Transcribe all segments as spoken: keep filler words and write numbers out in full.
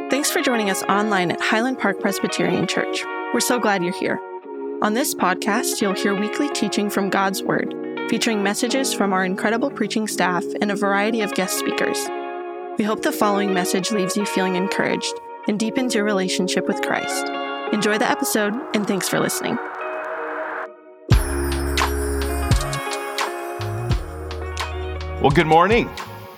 Thanks for joining us online at Highland Park Presbyterian Church. We're so glad you're here. On this podcast, you'll hear weekly teaching from God's Word, featuring messages from our incredible preaching staff and a variety of guest speakers. We hope the following message leaves you feeling encouraged and deepens your relationship with Christ. Enjoy the episode, and thanks for listening. Well, good morning.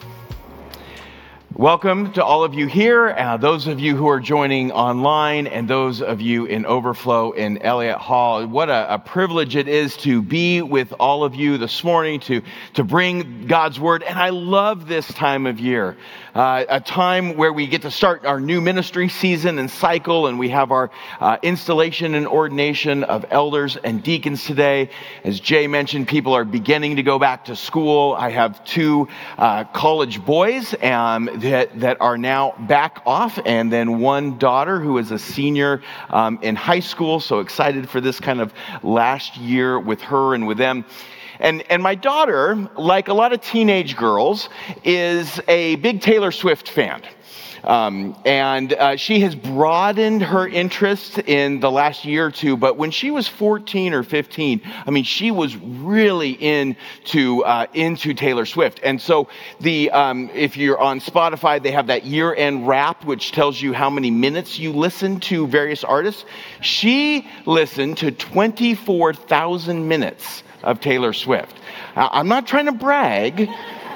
Welcome to all of you here, uh, those of you who are joining online, and those of you in Overflow in Elliott Hall. What a, a privilege it is to be with all of you this morning, to, to bring God's Word. And I love this time of year, uh, a time where we get to start our new ministry season and cycle, and we have our uh, installation and ordination of elders and deacons today. As Jay mentioned, people are beginning to go back to school. I have two uh, college boys, um, That, that are now back off, and then one daughter who is a senior um, in high school. So excited for this kind of last year with her and with them. And, and my daughter, like a lot of teenage girls, is a big Taylor Swift fan. Um, and uh, she has broadened her interest in the last year or two, but when she was fourteen or fifteen, I mean, she was really into uh, into Taylor Swift. And so the um, if you're on Spotify, they have that year-end wrap, which tells you how many minutes you listen to various artists. She listened to twenty-four thousand minutes of Taylor Swift. Now, I'm not trying to brag,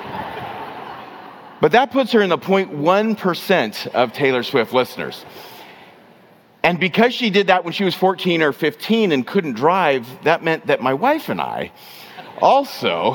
but that puts her in the zero point one percent of Taylor Swift listeners. And because she did that when she was fourteen or fifteen and couldn't drive, that meant that my wife and I also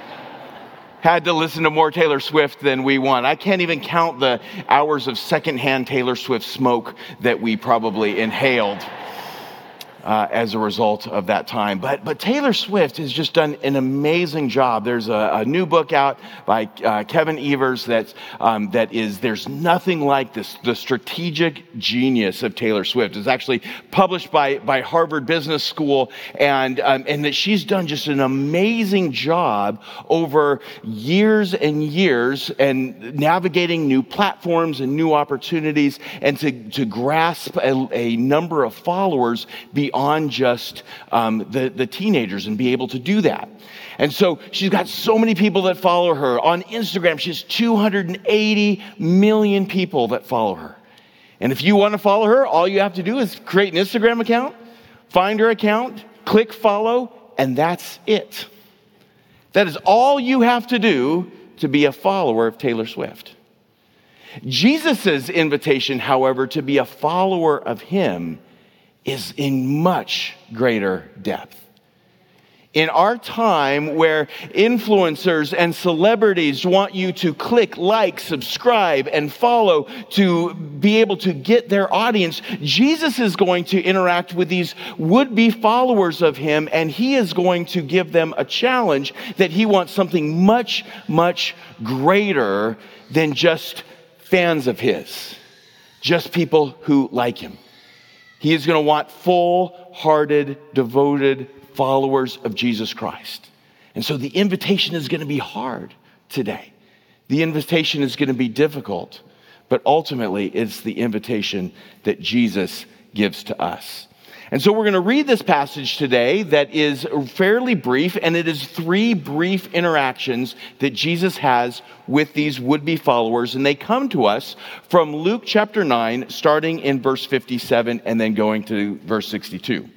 had to listen to more Taylor Swift than we want. I can't even count the hours of secondhand Taylor Swift smoke that we probably inhaled Uh, as a result of that time. But but Taylor Swift has just done an amazing job. There's a, a new book out by uh, Kevin Evers that's, um, that is, there's nothing like this, the strategic genius of Taylor Swift. It's actually published by, by Harvard Business School, and, um, and that she's done just an amazing job over years and years and navigating new platforms and new opportunities, and to, to grasp a, a number of followers beyond on just um, the, the teenagers and be able to do that. And so she's got so many people that follow her. On Instagram, she has two hundred eighty million people that follow her. And if you want to follow her, all you have to do is create an Instagram account, find her account, click follow, and that's it. That is all you have to do to be a follower of Taylor Swift. Jesus' invitation, however, to be a follower of him is in much greater depth. In our time where influencers and celebrities want you to click like, subscribe, and follow to be able to get their audience, Jesus is going to interact with these would-be followers of him, and he is going to give them a challenge that he wants something much, much greater than just fans of his, just people who like him. He is going to want full-hearted, devoted followers of Jesus Christ. And so the invitation is going to be hard today. The invitation is going to be difficult, but ultimately it's the invitation that Jesus gives to us. And so we're going to read this passage today that is fairly brief, and it is three brief interactions that Jesus has with these would-be followers, and they come to us from Luke chapter nine, starting in verse fifty-seven and then going to verse sixty-two.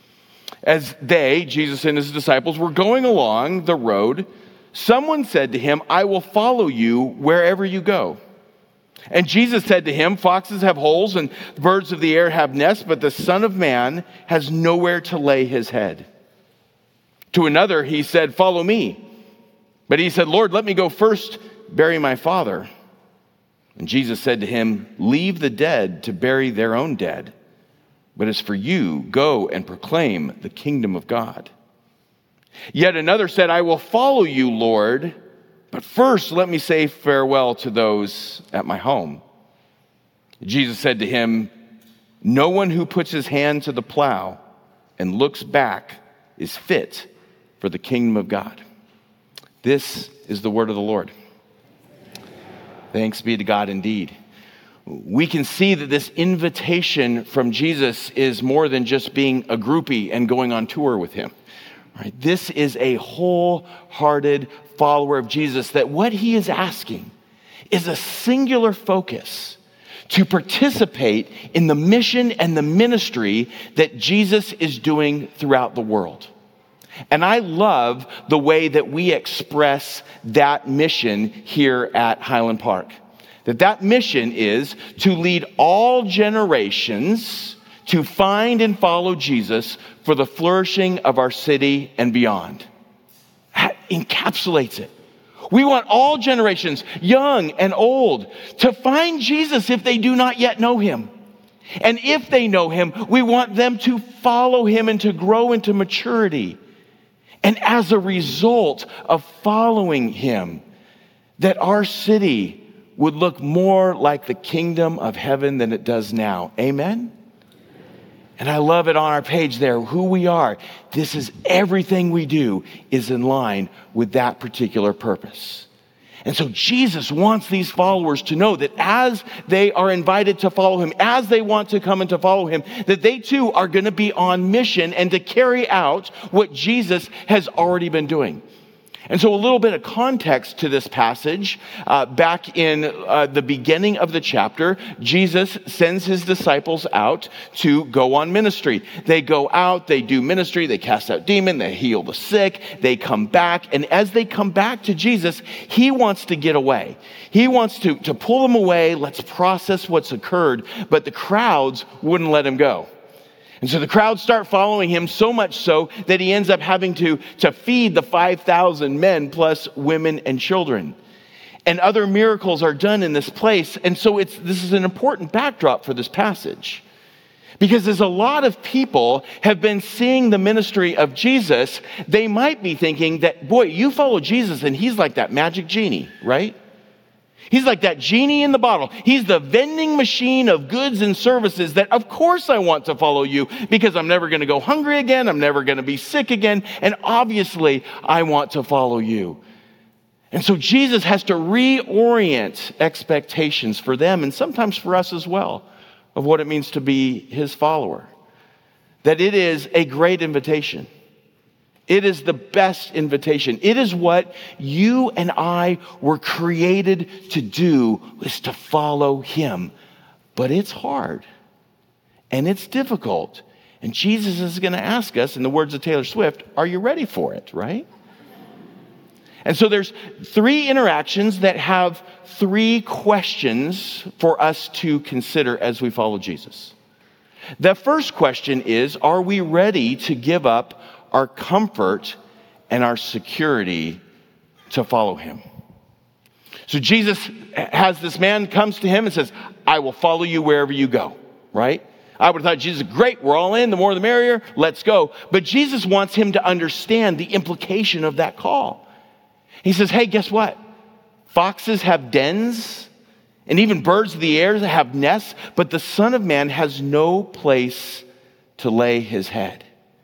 As they, Jesus and his disciples, were going along the road, someone said to him, "I will follow you wherever you go." And Jesus said to him, "Foxes have holes and birds of the air have nests, but the Son of Man has nowhere to lay his head." To another he said, "Follow me." But he said, "Lord, let me go first bury my father." And Jesus said to him, "Leave the dead to bury their own dead. But as for you, go and proclaim the kingdom of God." Yet another said, "I will follow you, Lord, but first let me say farewell to those at my home." Jesus said to him, "No one who puts his hand to the plow and looks back is fit for the kingdom of God." This is the word of the Lord. Thanks be to God indeed. we can see that this invitation from Jesus is more than just being a groupie and going on tour with him. Right? This is a wholehearted follower of Jesus, that what he is asking is a singular focus to participate in the mission and the ministry that Jesus is doing throughout the world. And I love the way that we express that mission here at Highland Park. That that mission is to lead all generations to find and follow Jesus for the flourishing of our city and beyond. That encapsulates it. We want all generations, young and old, to find Jesus if they do not yet know him. And if they know him, we want them to follow him and to grow into maturity. And as a result of following him, that our city would look more like the kingdom of heaven than it does now. Amen? And I love it on our page there, who we are. This is everything we do is in line with that particular purpose. And so Jesus wants these followers to know that as they are invited to follow him, as they want to come and to follow him, that they too are going to be on mission and to carry out what Jesus has already been doing. And so a little bit of context to this passage. Uh, back in uh, the beginning of the chapter, Jesus sends his disciples out to go on ministry. They go out, they do ministry, they cast out demons, they heal the sick, they come back. And as they come back to Jesus, he wants to get away. He wants to, to pull them away. Let's process what's occurred. But the crowds wouldn't let him go. And so the crowds start following him, so much so that he ends up having to, to feed the five thousand men plus women and children. And other miracles are done in this place. And so it's this is an important backdrop for this passage. Because as a lot of people have been seeing the ministry of Jesus, they might be thinking that, boy, you follow Jesus and he's like that magic genie, right? He's like that genie in the bottle. He's the vending machine of goods and services that, of course, I want to follow you because I'm never going to go hungry again. I'm never going to be sick again. And obviously, I want to follow you. And so Jesus has to reorient expectations for them and sometimes for us as well of what it means to be his follower. That it is a great invitation. It is the best invitation. It is what you and I were created to do, is to follow him. But it's hard and it's difficult. And Jesus is going to ask us, in the words of Taylor Swift, are you ready for it, right? And so there's three interactions that have three questions for us to consider as we follow Jesus. The first question is, are we ready to give up our comfort and our security to follow him? So Jesus has this man comes to him and says, I will follow you wherever you go, right? I would have thought, Jesus, great, we're all in, the more the merrier, let's go. But Jesus wants him to understand the implication of that call. He says, hey, guess what? Foxes have dens, and even birds of the air have nests, but the Son of Man has no place to lay his head.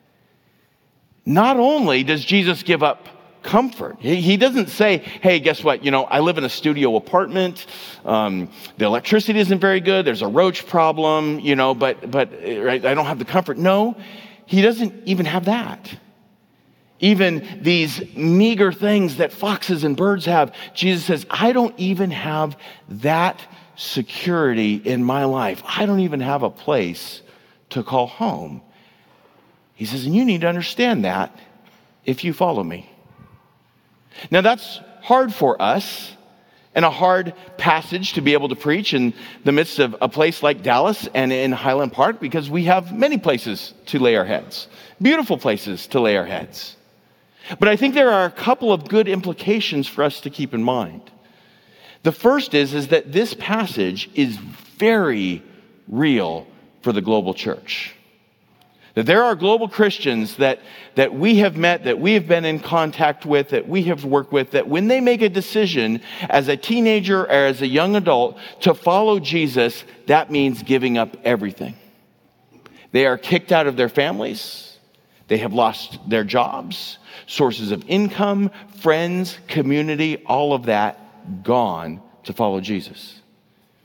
Not only does Jesus give up comfort, he doesn't say, hey, guess what? You know, I live in a studio apartment. Um, the electricity isn't very good. There's a roach problem, you know, but, but right, I don't have the comfort. No, he doesn't even have that. Even these meager things that foxes and birds have, Jesus says, I don't even have that security in my life. I don't even have a place to call home. He says, and you need to understand that if you follow me. Now that's hard for us and a hard passage to be able to preach in the midst of a place like Dallas and in Highland Park, because we have many places to lay our heads, beautiful places to lay our heads. But I think there are a couple of good implications for us to keep in mind. The first is, is that this passage is very real for the global church. That there are global Christians that, that we have met, that we have been in contact with, that we have worked with, that when they make a decision as a teenager or as a young adult to follow Jesus, that means giving up everything. They are kicked out of their families. They have lost their jobs, sources of income, friends, community, all of that gone to follow Jesus.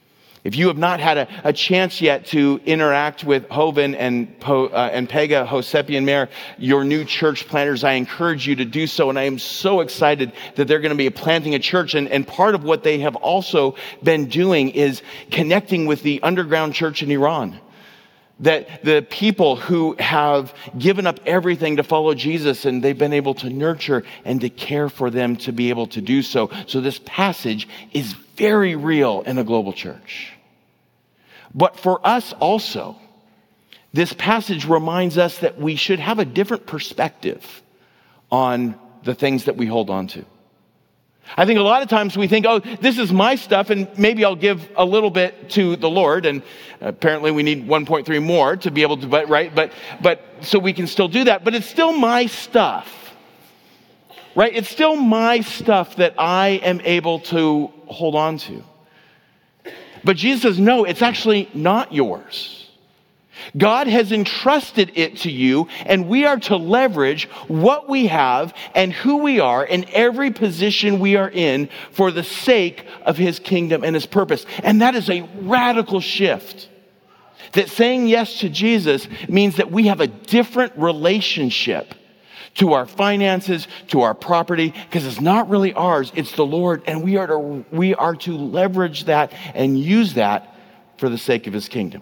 If you have not had a, a chance yet to interact with Hovind and, po, uh, and Pega, Hosepi and Mayor, your new church planters, I encourage you to do so. And I am so excited that they're going to be planting a church. And, and part of what they have also been doing is connecting with the underground church in Iran. That the people who have given up everything to follow Jesus, and they've been able to nurture and to care for them to be able to do so. So this passage is very real in a global church. But for us also, this passage reminds us that we should have a different perspective on the things that we hold on to. I think a lot of times we think, oh, this is my stuff, and maybe I'll give a little bit to the Lord. And apparently we need one point three more to be able to, but right? But, but so we can still do that, but it's still my stuff, right? It's still my stuff that I am able to hold on to. But Jesus says, no, it's actually not yours. God has entrusted it to you, and we are to leverage what we have and who we are in every position we are in for the sake of his kingdom and his purpose. And that is a radical shift. That saying yes to Jesus means that we have a different relationship to our finances, to our property, because it's not really ours, it's the Lord, and we are to we are to leverage that and use that for the sake of his kingdom.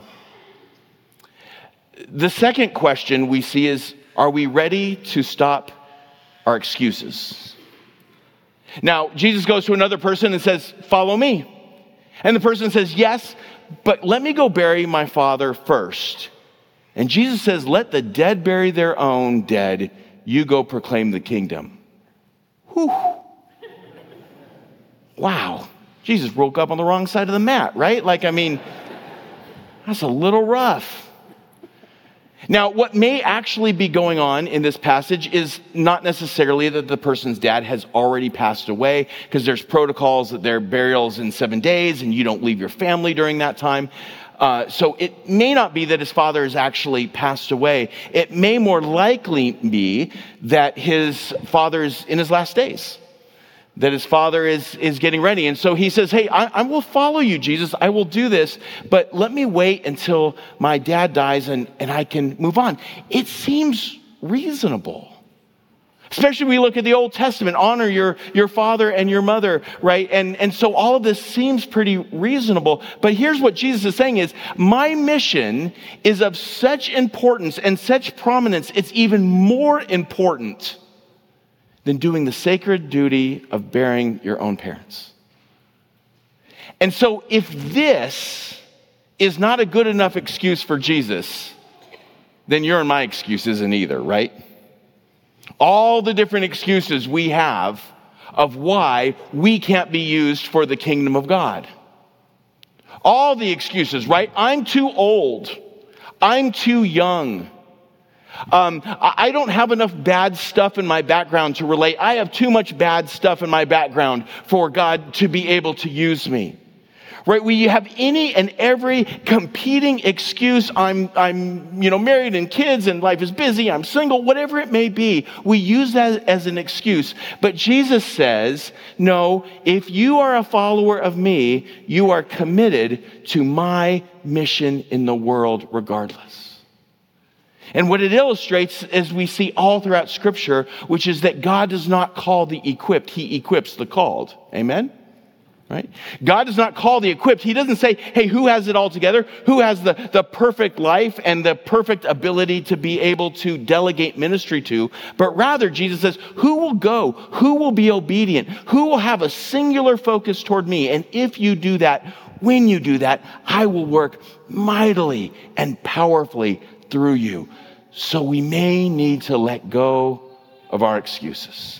The second question we see is, are we ready to stop our excuses? Now, Jesus goes to another person and says, follow me. And the person says, yes, but let me go bury my father first. And Jesus says, let the dead bury their own dead. You go proclaim the kingdom. Whew. Wow. Jesus woke up on the wrong side of the mat, right? Like, I mean, that's a little rough. Now, what may actually be going on in this passage is not necessarily that the person's dad has already passed away, because there's protocols that their burial's in seven days and you don't leave your family during that time. Uh, so it may not be that his father has actually passed away. It may more likely be that his father is in his last days, that his father is, is getting ready. And so he says, hey, I, I will follow you, Jesus. I will do this, but let me wait until my dad dies and, and I can move on. It seems reasonable. Especially when we look at the Old Testament, honor your, your father and your mother, right? And, and so all of this seems pretty reasonable. But here's what Jesus is saying is, my mission is of such importance and such prominence, it's even more important than doing the sacred duty of burying your own parents. And so if this is not a good enough excuse for Jesus, then your and my excuse isn't either, right? All the different excuses we have of why we can't be used for the kingdom of God. All the excuses, right? I'm too old. I'm too young. Um, I don't have enough bad stuff in my background to relate. I have too much bad stuff in my background for God to be able to use me. Right? We have any and every competing excuse. I'm, I'm, you know, married and kids and life is busy. I'm single, whatever it may be. We use that as an excuse. But Jesus says, no, if you are a follower of me, you are committed to my mission in the world regardless. And what it illustrates, as we see all throughout Scripture, which is that God does not call the equipped, he equips the called. Amen? Right? God does not call the equipped. He doesn't say, hey, who has it all together? Who has the, the perfect life and the perfect ability to be able to delegate ministry to? But rather, Jesus says, who will go? Who will be obedient? Who will have a singular focus toward me? And if you do that, when you do that, I will work mightily and powerfully through you. So we may need to let go of our excuses.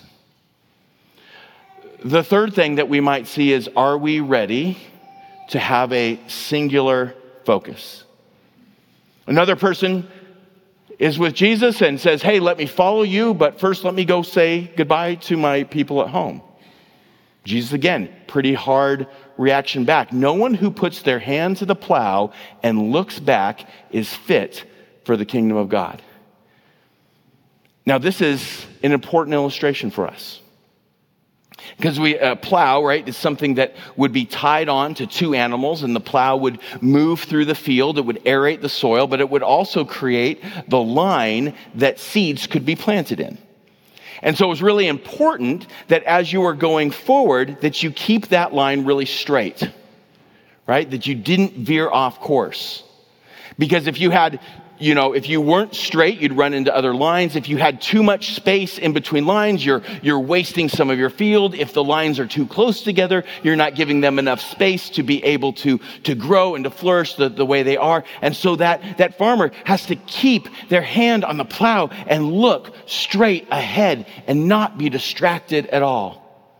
The third thing that we might see is, are we ready to have a singular focus? Another person is with Jesus and says, hey, let me follow you, but first let me go say goodbye to my people at home. Jesus, again, pretty hard reaction back. No one who puts their hand to the plow and looks back is fit for the kingdom of God. Now, this is an important illustration for us. Because we uh, plow, right, is something that would be tied on to two animals, and the plow would move through the field. It would aerate the soil, but it would also create the line that seeds could be planted in. And so it was really important that as you were going forward, that you keep that line really straight, right? That you didn't veer off course. Because if you had, you know, if you weren't straight, you'd run into other lines. If you had too much space in between lines, you're you're wasting some of your field. If the lines are too close together, you're not giving them enough space to be able to, to grow and to flourish the, the way they are. And so that, that farmer has to keep their hand on the plow and look straight ahead and not be distracted at all.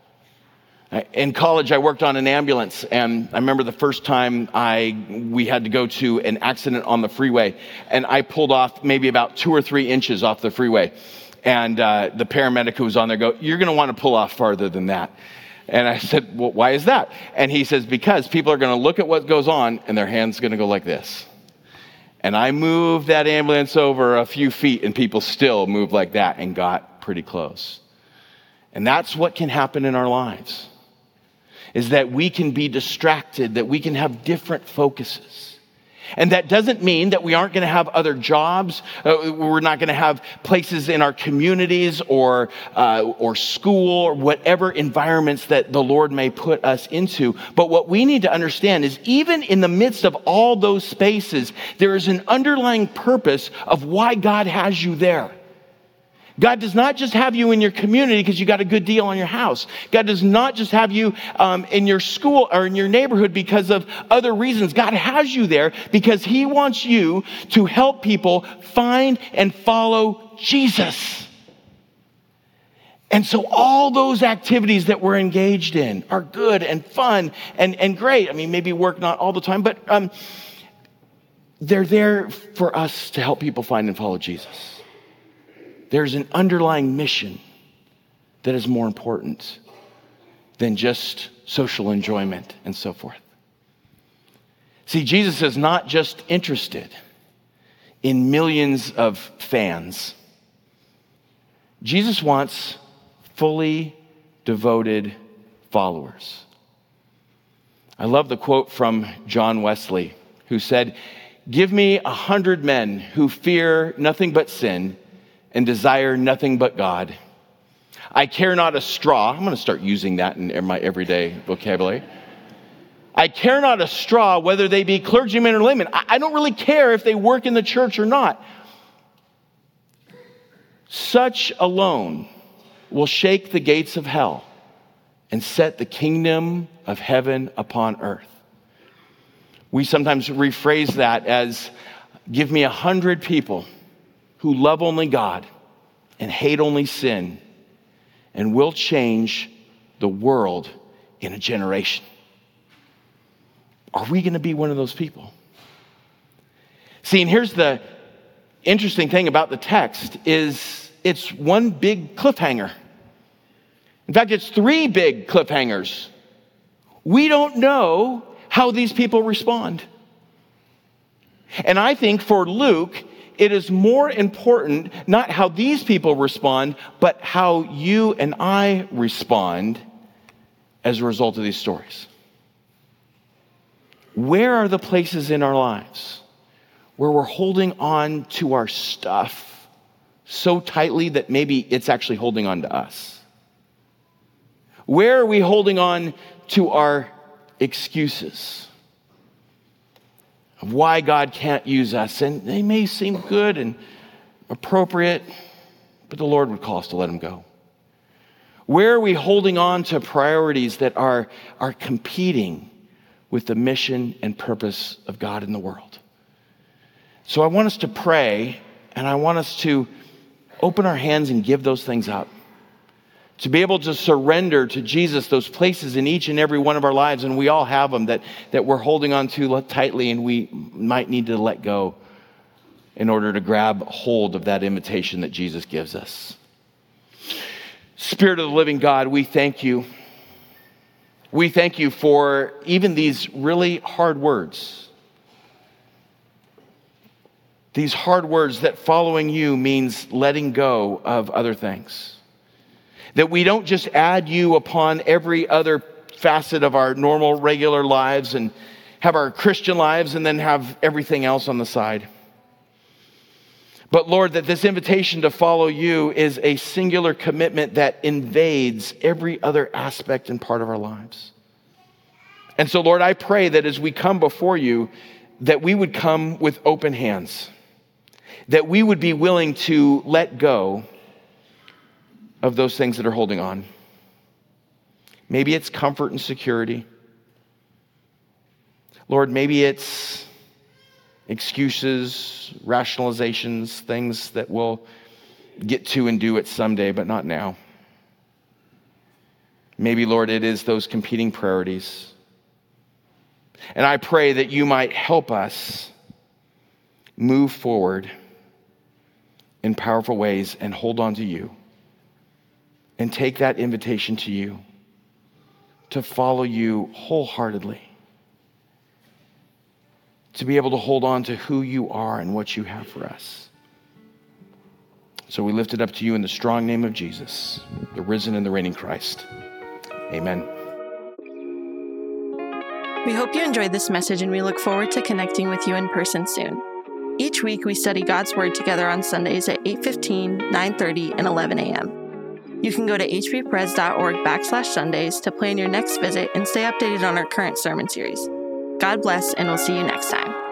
In college, I worked on an ambulance, and I remember the first time I we had to go to an accident on the freeway, and I pulled off maybe about two or three inches off the freeway. And uh, the paramedic who was on there go, "You're going to want to pull off farther than that." And I said, "Well, why is that?" And he says, "Because people are going to look at what goes on, and their hand's going to go like this." And I moved that ambulance over a few feet, and people still moved like that and got pretty close. And that's what can happen in our lives. Is that we can be distracted, that we can have different focuses. And that doesn't mean that we aren't going to have other jobs. Uh, we're not going to have places in our communities or uh, or school or whatever environments that the Lord may put us into. But what we need to understand is even in the midst of all those spaces, there is an underlying purpose of why God has you there. God does not just have you in your community because you got a good deal on your house. God does not just have you um, in your school or in your neighborhood because of other reasons. God has you there because he wants you to help people find and follow Jesus. And so all those activities that we're engaged in are good and fun and, and great. I mean, maybe work not all the time, but um, they're there for us to help people find and follow Jesus. There's an underlying mission that is more important than just social enjoyment and so forth. See, Jesus is not just interested in millions of fans. Jesus wants fully devoted followers. I love the quote from John Wesley, who said, "Give me a hundred men who fear nothing but sin and desire nothing but God. I care not a straw." I'm going to start using that in my everyday vocabulary. "I care not a straw whether they be clergymen or laymen." I don't really care if they work in the church or not. "Such alone will shake the gates of hell and set the kingdom of heaven upon earth." We sometimes rephrase that as, "Give me a hundred people who love only God and hate only sin, and will change the world in a generation." Are we going to be one of those people? See, and here's the interesting thing about the text is it's one big cliffhanger. In fact, it's three big cliffhangers. We don't know how these people respond. And I think for Luke, it is more important not how these people respond, but how you and I respond as a result of these stories. Where are the places in our lives where we're holding on to our stuff so tightly that maybe it's actually holding on to us? Where are we holding on to our excuses of why God can't use us? And they may seem good and appropriate, but the Lord would call us to let them go. Where are we holding on to priorities that are, are competing with the mission and purpose of God in the world? So I want us to pray, and I want us to open our hands and give those things up. To be able to surrender to Jesus those places in each and every one of our lives, and we all have them, that, that we're holding on to tightly and we might need to let go in order to grab hold of that invitation that Jesus gives us. Spirit of the living God, we thank you. We thank you for even these really hard words. These hard words that following you means letting go of other things. That we don't just add you upon every other facet of our normal, regular lives and have our Christian lives and then have everything else on the side. But Lord, that this invitation to follow you is a singular commitment that invades every other aspect and part of our lives. And so, Lord, I pray that as we come before you, that we would come with open hands, that we would be willing to let go of those things that are holding on. Maybe it's comfort and security. Lord, maybe it's excuses, rationalizations, things that we'll get to and do it someday, but not now. Maybe, Lord, it is those competing priorities. And I pray that you might help us move forward in powerful ways and hold on to you and take that invitation to you to follow you wholeheartedly, to be able to hold on to who you are and what you have for us. So we lift it up to you in the strong name of Jesus, the risen and the reigning Christ. Amen. We hope you enjoyed this message, and we look forward to connecting with you in person soon. Each week, we study God's Word together on Sundays at eight fifteen, nine thirty, and eleven a.m. You can go to hppres.org backslash Sundays to plan your next visit and stay updated on our current sermon series. God bless, and we'll see you next time.